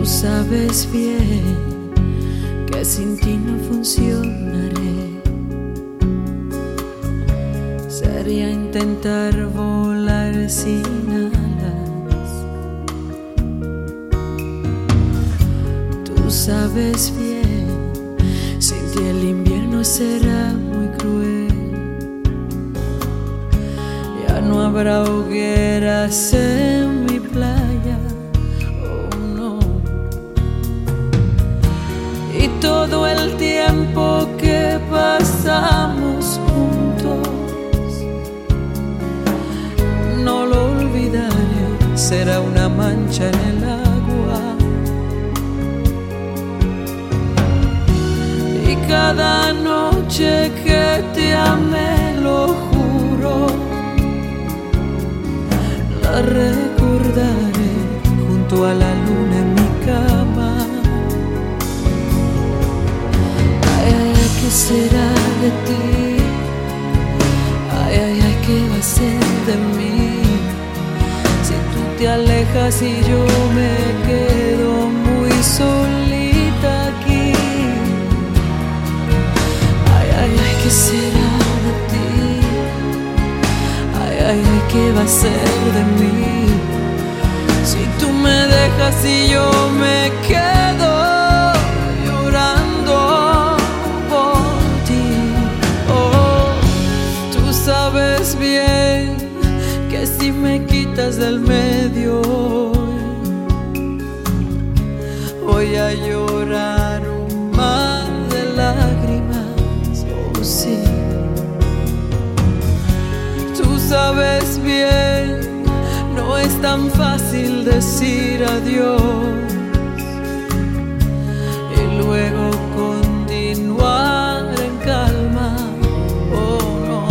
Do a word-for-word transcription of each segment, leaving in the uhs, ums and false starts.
Tú sabes bien que sin ti no funcionaré. Sería intentar volar sin alas. Tú sabes bien, sin ti el invierno será muy cruel. Ya no habrá hogueras en mi playa, oh no. Y todo el tiempo que pasamos juntos no lo olvidaré, será una mancha en el agua. Y cada noche que te amé, lo juro, la recordaré junto a la luna en mi cama. Ay, ay, ay, ¿qué será de ti? Ay, ay, ay, ¿qué va a ser de mí? Si tú te alejas y yo me quedo muy solita aquí. Ay, ay, ay, ¿qué será de ti? Ay, ay, ay, ¿qué va a ser de mí? Si tú me dejas y yo me quedo llorando por ti. Oh, tú sabes bien que si me quitas del medio voy a llorar un mar de lágrimas. Oh, sí. Tú sabes bien, no es tan fácil decir adiós y luego continuar en calma. Oh no.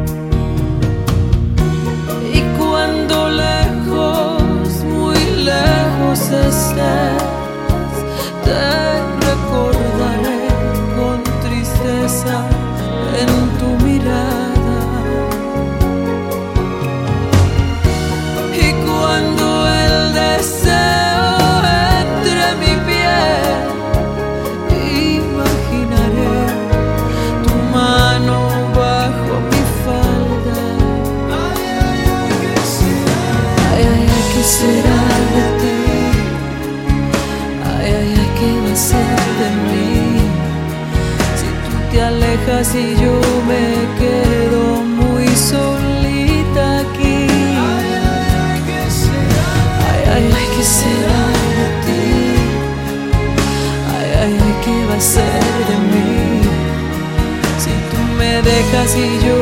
Y cuando lejos, muy lejos estés, te recordaré con tristeza en tu mirada. Cuando el deseo entre mi piel, imaginaré tu mano bajo mi falda. Ay, ay, ay, ¿qué será? Ay, ay, ay, ¿qué será de ti? Ay, ay, ay, ¿qué va a ser de mí? Si tú te alejas y yo me quedo muy solita aquí. Ay, ay, ¿qué será de ti? Ay, ay, ay, ¿qué va a ser de mí? Si tú me dejas y yo